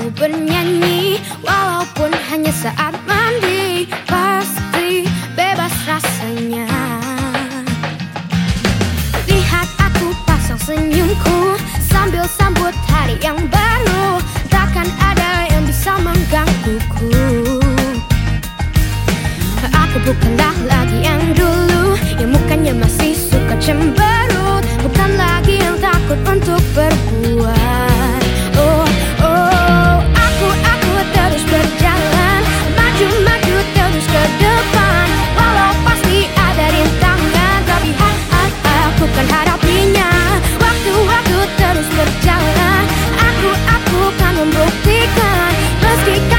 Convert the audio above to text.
aku bernyanyi, walaupun hanya saat mandi, pasti bebas rasanya. Lihat aku pasang senyumku sambil sambut hari yang baru, takkan ada yang bisa menggangguku. Aku bukanlah lagi yang dulu, yang mukanya masih suka cemberut, bukan lagi yang takut untuk berbuat. Aku terus berjalan, maju terus ke depan, walau pasti ada rintangan, tapi aku kan hadapinya. Waktu terus berjalan, aku kan membuktikan, meski